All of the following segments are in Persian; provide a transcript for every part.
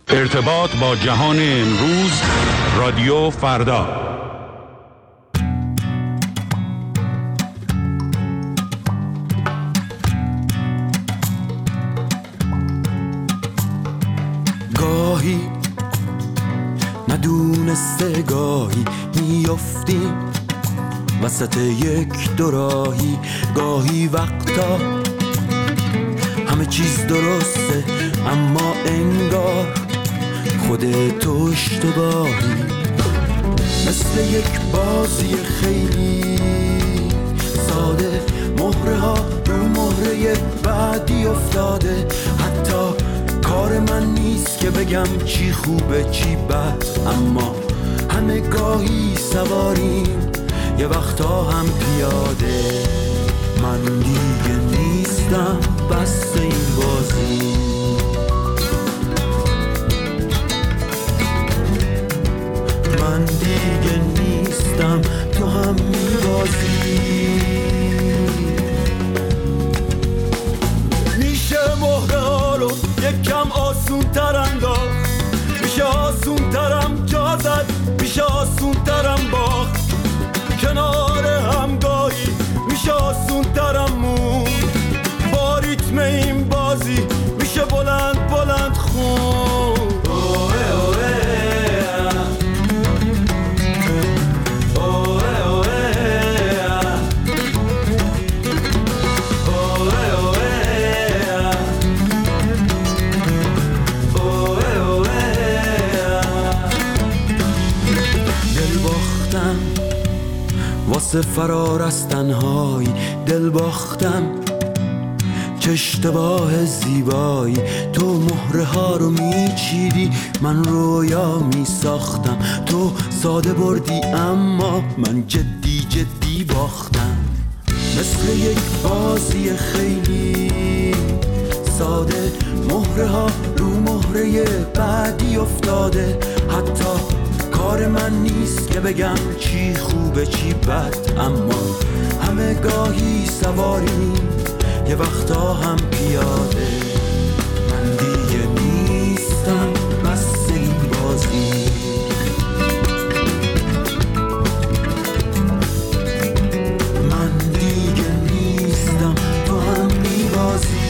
ارتباط با جهان امروز، رادیو فردا. گاهی ندونسته گاهی میافتیم وسط یک دوراهی، گاهی وقتا همه چیز درسته اما انگار خودت تو اشتباهی، مثل یک بازی خیلی ساده، مهره ها رو مهره بعدی افتاده، حتی کار من نیست که بگم چی خوبه چی بد، اما همه گاهی سواریم یه وقتا هم پیاده. من دیگه نیستم بس این بازی، من دیگه نیستم تو هم میبازی. میشه مهره ها رو یکم آسون تر انداخت، میشه آسون ترم جا زد، میشه آسون ترم باخت، کنار همگاهی میشه آسون ترم مون، با ریتم این بازی میشه بلند بلند خون. واسه فرار از تنهایی دل باختم، چه اشتباه زیبایی، تو مهره ها رو میچیدی من رویا میساختم، تو ساده بردی اما من جدی جدی باختم، مثل یک بازی خیلی ساده، مهره ها رو مهره بعدی افتاده، حتی کار من نیست که بگم چی خوبه چی بد، اما همه گاهی سواریم یه وقتا هم پیاده. من دیگه نیستم بس این بازی، من دیگه نیستم تو هم میبازی.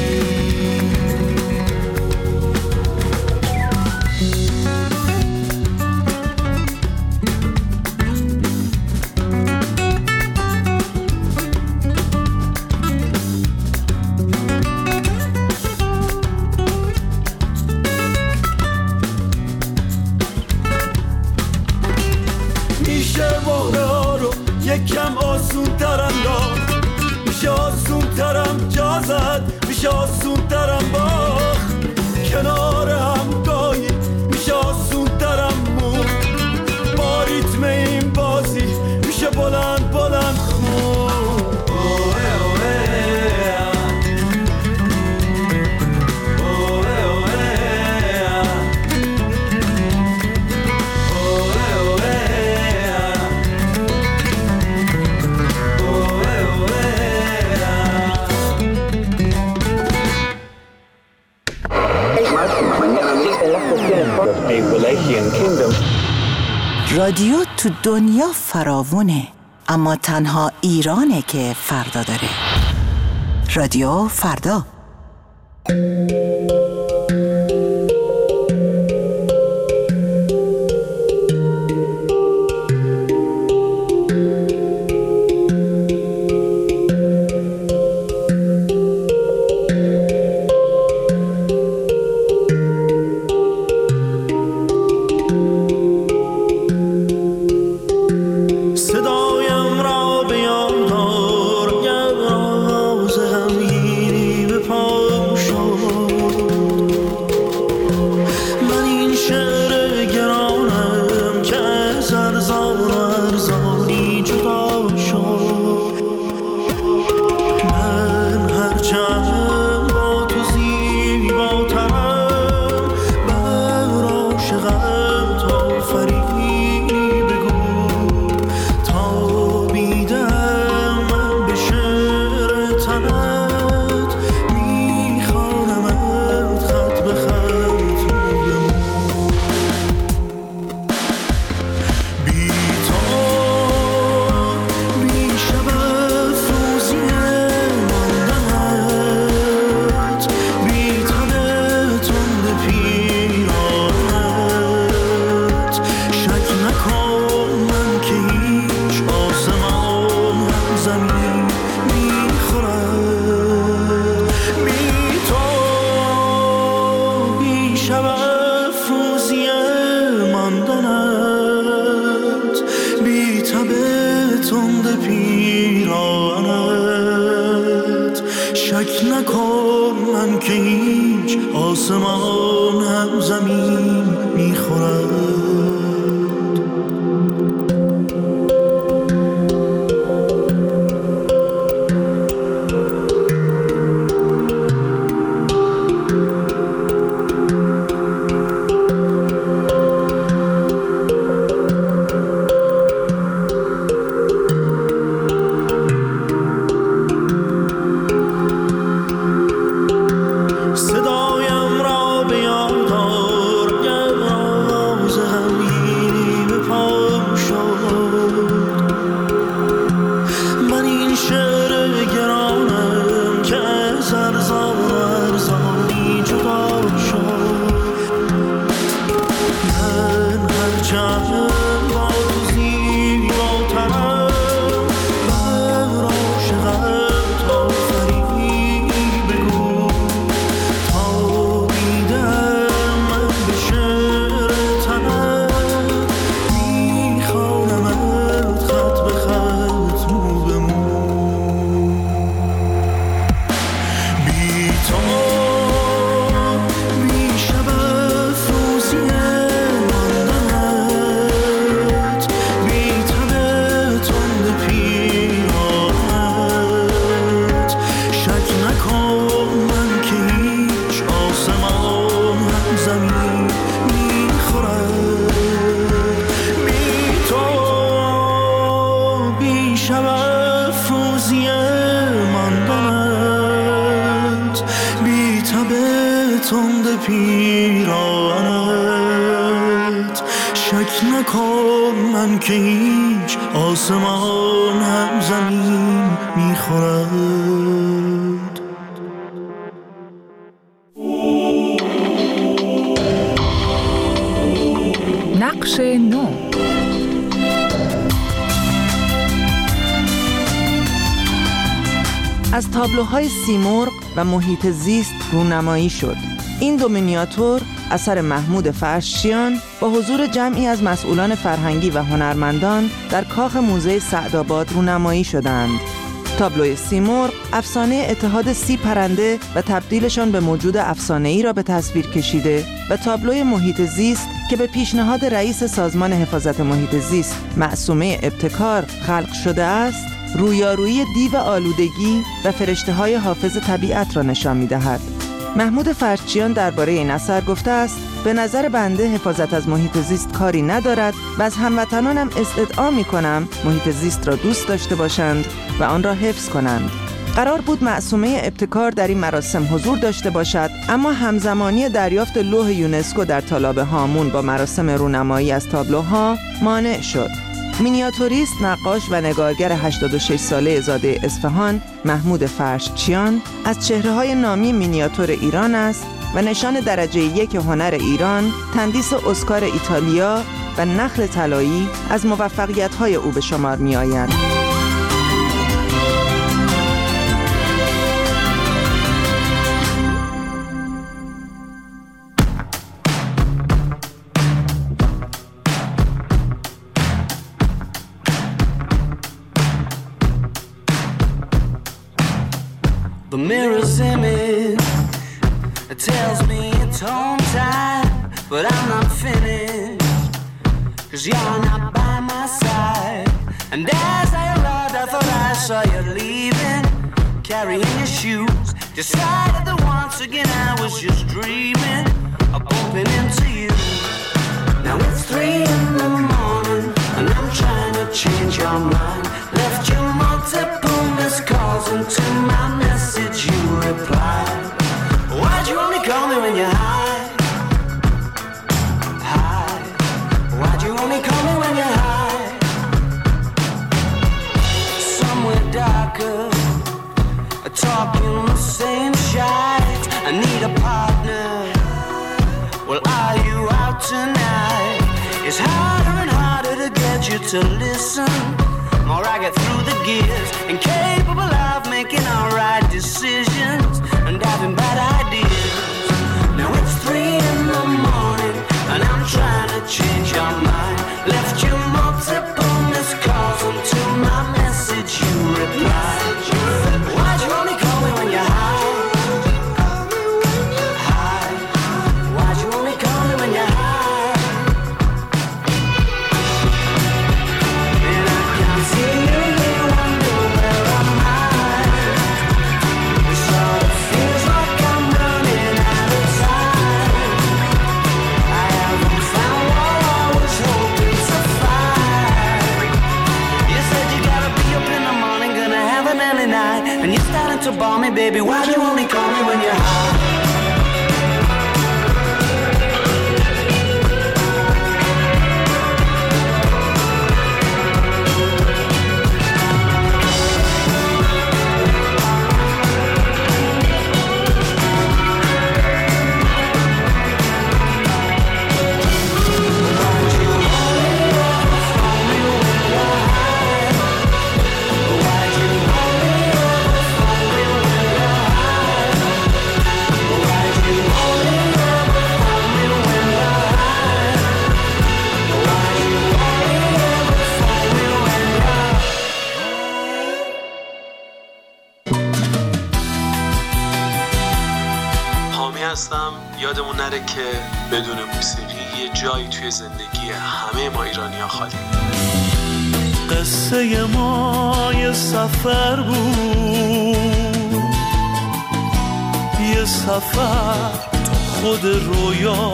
یکم آسون تر انداخت، میشه آسون ترم جا زد، میشه آسون ترم باخت، کنار همگاهی میشه آسون ترم مون، با ریتم این بازی میشه بلند بلند خون. رادیو تو دنیا فراوونه، اما تنها ایرانه که فردا داره. رادیو فردا. آسمان هم زمین میخورد. پیرانت شک نکن من که هیچ آسمان هم زمین میخورد. نقش نو. از تابلوهای سیمرغ و محیط زیست رونمایی شد. این دو مینیاتور اثر محمود فرشچیان با حضور جمعی از مسئولان فرهنگی و هنرمندان در کاخ موزه سعدآباد رونمایی شدند. تابلوی سیمرغ افسانه اتحاد 30 پرنده و تبدیلشان به موجود افسانه‌ای را به تصویر کشیده و تابلوی محیط زیست که به پیشنهاد رئیس سازمان حفاظت محیط زیست معصومه ابتکار خلق شده است، رویارویی دیو آلودگی و فرشته‌های حافظ طبیعت را نشان می‌دهد. محمود فرشچیان درباره این اثر گفته است: به نظر بنده حفاظت از محیط زیست کاری ندارد و از هموطنانم استدعا می‌کنم محیط زیست را دوست داشته باشند و آن را حفظ کنند. قرار بود معصومه ابتکار در این مراسم حضور داشته باشد، اما همزمانی دریافت لوح یونسکو در تالاب هامون با مراسم رونمایی از تابلوها مانع شد. مینیاتوریست، نقاش و نگارگر 86 ساله زاده اصفهان محمود فرشچیان از چهره‌های نامی مینیاتور ایران است و نشان درجه 1 هنر ایران، تندیس اسکار ایتالیا و نخل طلایی از موفقیت‌های او به شمار می‌آید. The mirror's image, it tells me it's home time, but I'm not finished, 'cause you're not by my side. And as I arrived, I thought I saw you leaving, carrying your shoes. Decided that once again I was just dreaming of bumping into you. Now it's 3 in the morning, and I'm trying to change your mind. Left you multiple missed calls, and to my message you replied. Why'd you only call me when you're high? High. Why'd you only call me when you're high? Somewhere darker, talking the same shite. I need a partner. Well, are you out tonight? It's harder and harder to get you to listen. More I get through the gears, incapable of making all right decisions and having bad ideas. Now it's 3 in the morning, and I'm trying to change your mind. Left you multiple missed calls, and to my message you replied. Why'd you only call me when you're high? High. baby, why'd you only call me when you're high? یادمون نره که بدون موسیقی یه جایی توی زندگی همه ما ایرانی‌ها خالی. قصه ما یه سفر بود، یه سفر تو خود رویا.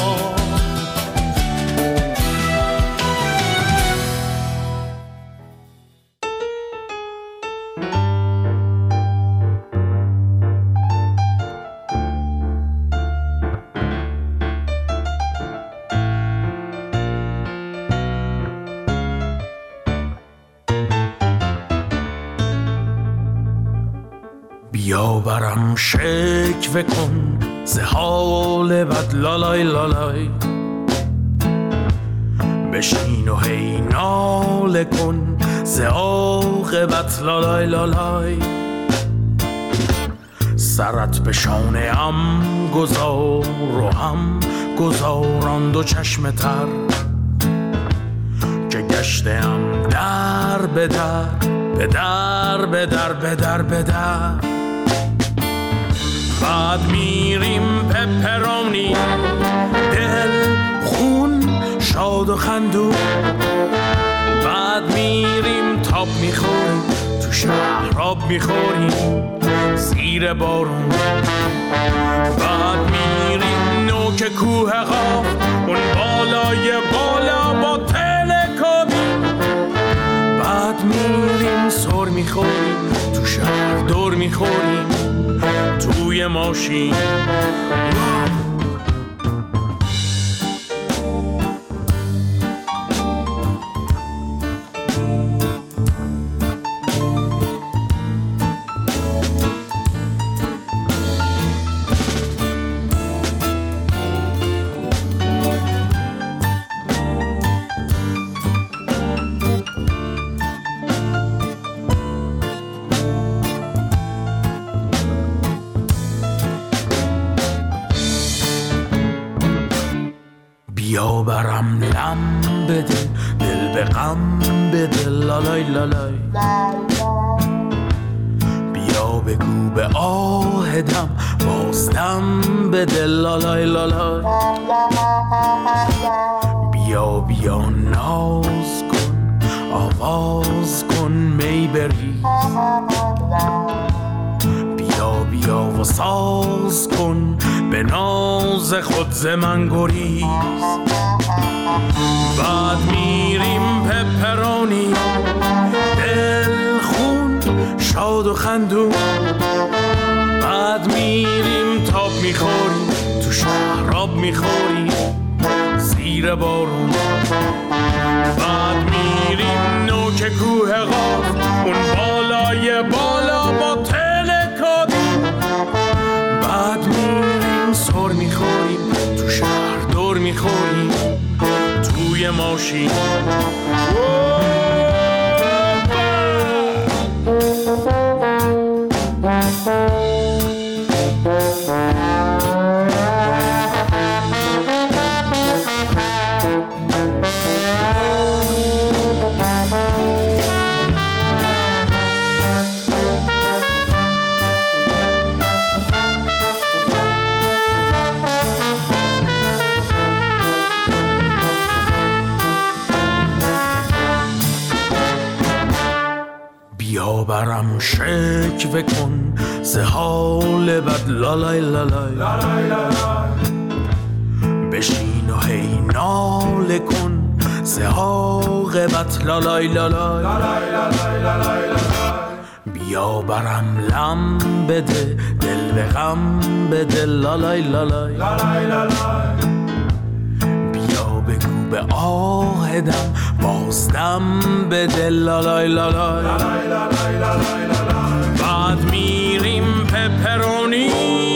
بیا برم شکوه کن ز حال بد لالای لالای، بشین و هی ناله کن ز عاقبت لالای لالای. سرت به شانه ام گذار و هم گذاران دو چشم تر، که گشتم در به در به در به در به در به در. بعد میریم پپرونی دل خون شاد و خندون، بعد میریم تاب میخوریم تو شهراب میخوریم زیر بارون، بعد میریم نوک کوه قاف اون بالای بالا با تلکابین، بعد میریم سر میخوریم تو شهر دور میخوریم توی ماشین. بیا برم لم بده دل به غم بده لالای لالای، بیا بگو به آهدم بازدم بده لالای لالای. بیا بیا ناز کن آواز کن می بریز، بیا بیا و ساز کن به ناز خود ز من گریز. بعد میریم پپرونی دل خون شاد و خندون، بعد میریم تاب میخوریم تو شهراب میخوریم زیر بارون، بعد میریم نوک کوه قاف اون بالای بالا با تلکابین، بعد میریم سر میخوریم تو شهر دور میخوریم توی ماشین. بیا برم شکوه کن ز حال بد لالای لالای، بشین و هی ناله کن ز عاقبت لالای لالای. بیا برم لم بده دل به غم بده لالای لالای لالای لالای بیا بگو به آهدم بازدم بده لالای لالای لالای لالای لالای بعد میریم پپرونی.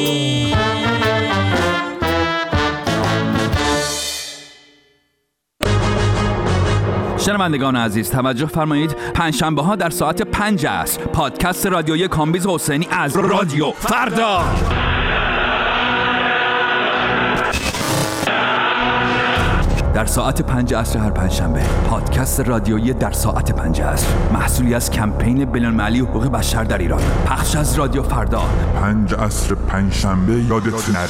شنوندگان عزیز توجه فرمایید، پنجشنبه ها در ساعت 5 عصر پادکست رادیویی کامبیز حسینی از رادیو فردا. در ساعت 5 عصر هر پنجشنبه پادکست رادیویی در ساعت 5 عصر، محصولی از کمپین بین‌المللی حقوق بشر در ایران، پخش از رادیو فردا. 5 عصر پنجشنبه یادت نره.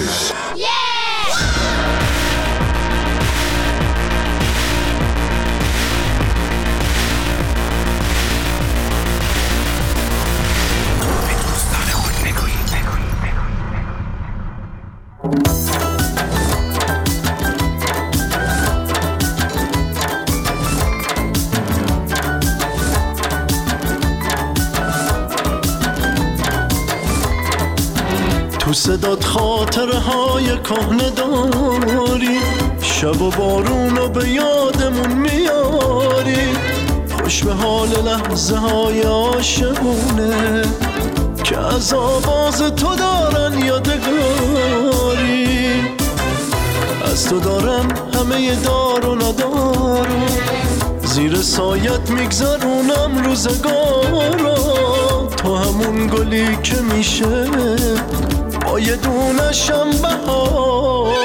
تو صدات خاطرهای کهنه داری، شب و بارونو به یادمون میاری، خوش به حال لحظه های عاشقونه که از آواز تو دارن یادگاری. از تو دارم همه دار و ندارم، زیر سایت میگذرونم روزگارا. تو همون گلی که میشه با یه دونشم بهارا.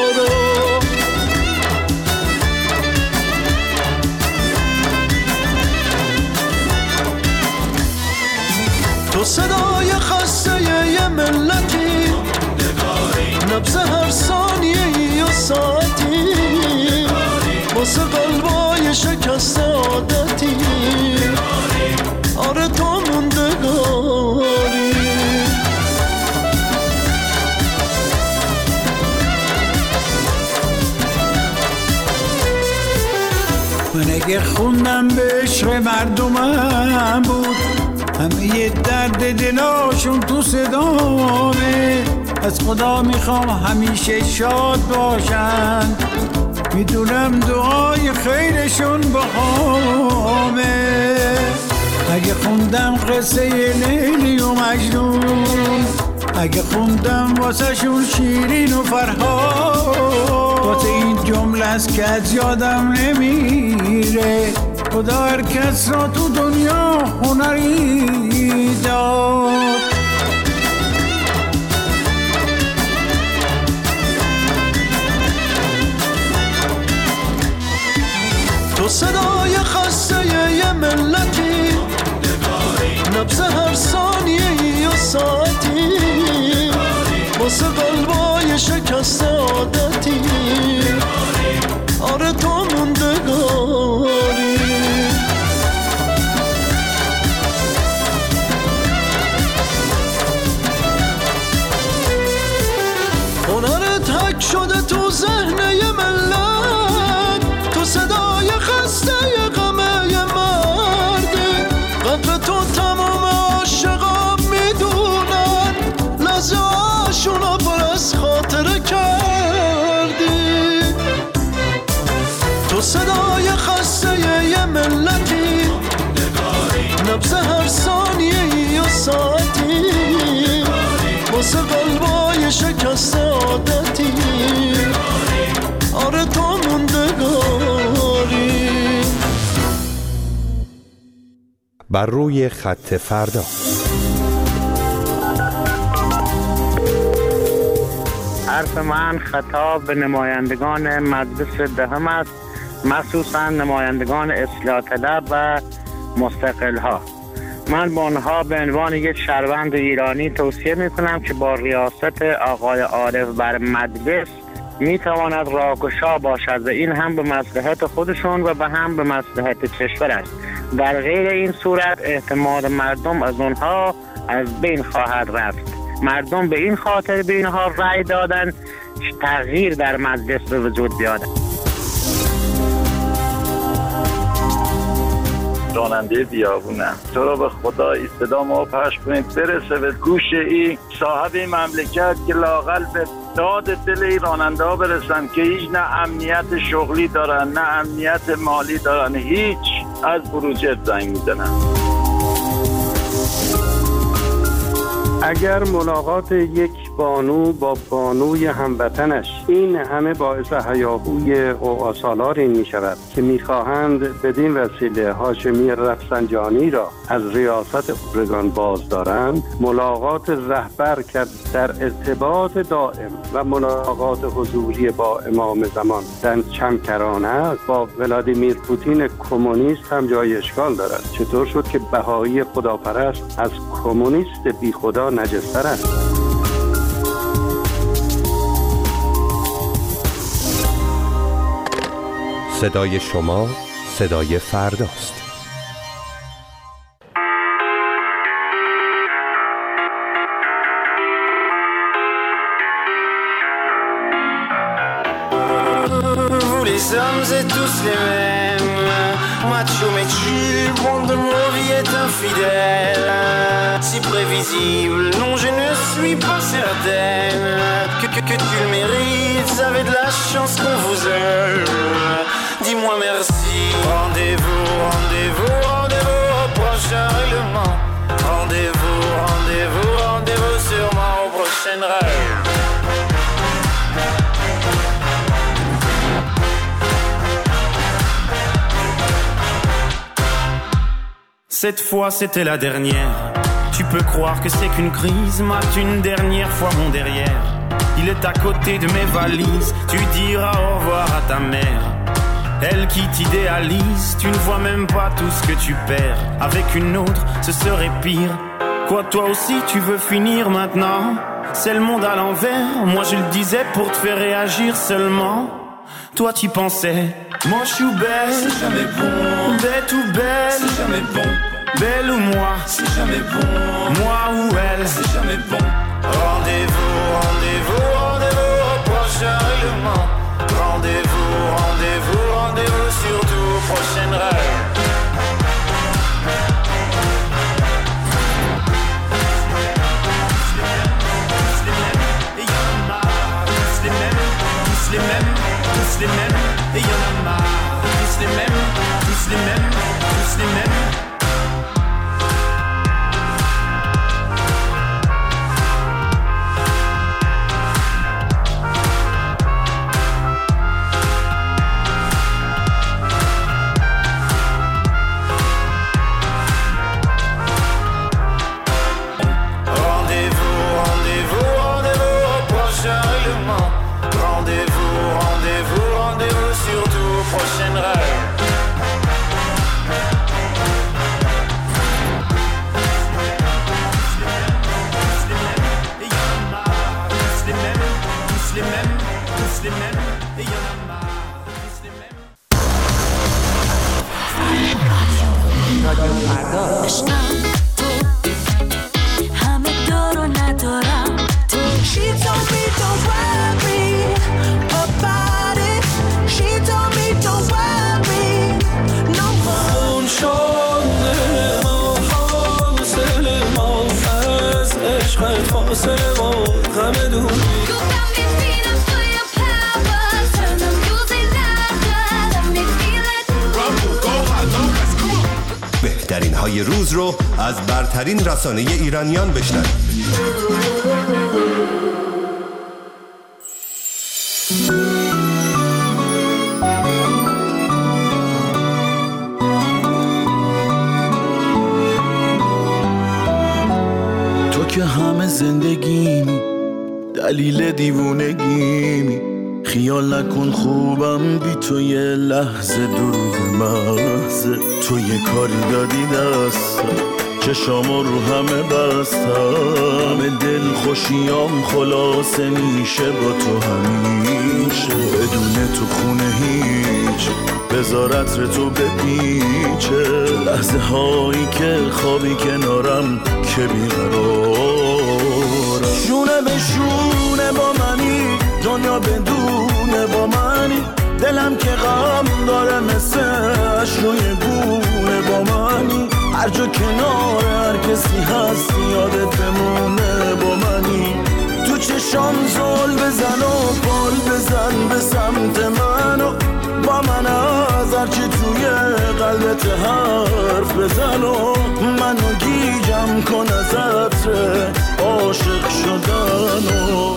تو صدای خسته یه ملتی، نبض هر ثانیه و ساعتی، واسه قلبای شکسته عادتی. آره تو موندگاری. من اگه خوندم به عشق مردمم بود، همه یه درد دلاشون تو صدامه. از خدا میخوام همیشه شاد باشن، میدونم دعای خیرشون بهامه. اگه خوندم قصه لیلی و مجنون، اگه خوندم واسه شون شیرین و فرهاد، واسه این جمله است که از یادم نمیره. خدا هر کس را تو دنیا هنری داد. تو صدای خسته یه ملتی، نبض هر ثانیه و ساعتی، واسه قلبای شکسته عادتی. آره تو موندگاری. هنرت حک شده تو ذهن یه ملت، تو صدای خسته یه غمه یه مردی. قدر تو تمام عاشقا میدونن، لحظه هاشونو پر از خاطره کردی. تو صدای خسته یه ملتی، نبض هر ثانیه و ساعتی، واسه قلبای شکسته عادتی. آره تو موندگاری. بر روی خط فردا. حرف من خطاب به نمایندگان مجلس دهم است، مخصوصا نمایندگان اصلاح طلب و مستقل ها. من به آنها به عنوان یک شهروند ایرانی توصیه میکنم که با ریاست آقای عارف بر مجلس میتواند راهگشا باشد و این هم به مصلحت خودشون و هم به مصلحت کشور است. در غیر این صورت اعتماد مردم از آنها از بین خواهد رفت. مردم به این خاطر به اینها رأی دادن تغییر در مجلس به وجود بیاد. راننده بیابونم. تو رو به خدا این صدا ما پخش کنید برسه به گوش این صاحب مملکت که لااقل به داد دل این راننده ها برسن که هیچ نه امنیت شغلی دارن نه امنیت مالی دارن، هیچ، از بروجرد زنگ میزنن. اگر ملاقات یک بانو با بانوی هموطنش این همه باعث هیاهوی اواسالار می شود که می خواهند بدین وسیله هاشمی رفسنجانی را از ریاست اورگان باز دارند، ملاقات رهبر که در ارتباط دائم و ملاقات حضوری با امام زمان در چمکرانه با ولادیمیر پوتین کمونیست هم جای اشکال دارد. چطور شد که بهایی خداپرست از کمونیست بی خدا نجستر است؟ صدای شما صدای فرداست. Vous les hommes êtes tous les mêmes, macho mais chill, bande de mauviettes infidèles. Si prévisible, non je ne suis pas certaine que tu le mérites, vous avez de la chance qu'on vous aime. Dis-moi merci. Rendez-vous, rendez-vous, rendez-vous au prochain règlement. Rendez-vous, rendez-vous, rendez-vous sûrement au prochain rêve. Cette fois c'était la dernière. Tu peux croire que c'est qu'une crise, mate une dernière fois mon derrière. Il est à côté de mes valises, tu diras au revoir à ta mère. Elle qui t'idéalise, tu ne vois même pas tout ce que tu perds. Avec une autre, ce serait pire. Quoi, toi aussi tu veux finir maintenant? C'est le monde à l'envers, moi je le disais pour te faire réagir seulement. Toi t'y pensais, moi je suis belle, c'est jamais bon. Bête ou belle, c'est jamais bon. Belle ou moi, c'est jamais bon. Moi ou elle, c'est jamais bon. Rendez-vous, rendez-vous, rendez-vous au prochain règlement. Rendez-vous, rendez-vous, rendez-vous surtout au prochain rêve. Et y'en a marre, tous les mêmes, tous les mêmes, tous les mêmes. Et y'en a marre, tous les mêmes, tous les mêmes, tous les mêmes. Prochaine rêve. بهترین های روز رو از برترین رسانه ایرانیان بشنوید. تو که همه زندگیمی، دلیل دیوونگیمی، خیال نکن خوبم بی تو یه لحظه، دروغ محضه. تو یه کاری دادی دستم، چشامو رو همه بستم، همه دل خوشیام خلاصه میشه با تو همیشه. بدون تو خونه هیچ، بذار عطر تو بپیچه، لحظه هایی که خوابی کنارم که بیقرارم. شونه به شونه با منی، دنیا بدونه با منی، دلم که غم داره مثل روی گونه با من. هر جا کنار هر کسی هست یادت بمونه با منی. تو چشام زل بزن و پل بزن به سمت منو، با من از هرچی توی قلبت حرف بزن و منو گیجم کن از عطر عاشق شدنو.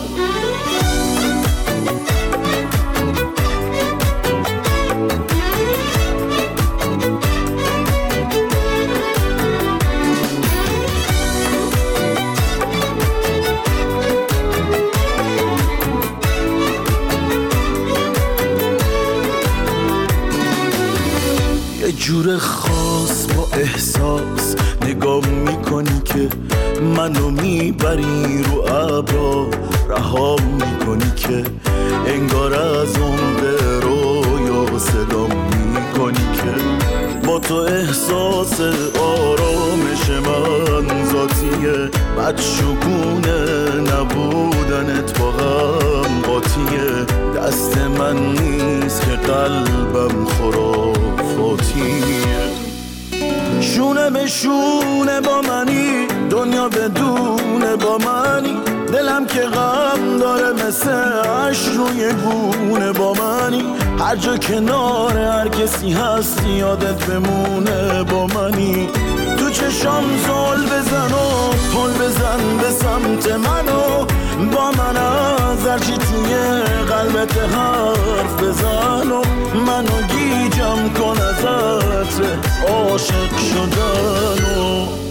یه جور خاص با احساس نگاه میکنی که منو میبری رو ابرا، رها میکنی که انگار از عمق رویا صدا میکنی که با تو احساس آرامش من ذاتیه، بدشگونه نبودنت با هم قاطیه، دست من نیست که قلبم خرافاتیه. شونه به شونه با منی، دنیا بدون با منی، دلم که غم داره مثل عشق روی گونه با منی. هر جا کنار هر کسی هست یادت بمونه با منی. تو چشام زل بزن و پل بزن به سمت منو، با من از هرچی توی قلبت حرف بزن و منو گیجم کن از عطر عاشق شدنو.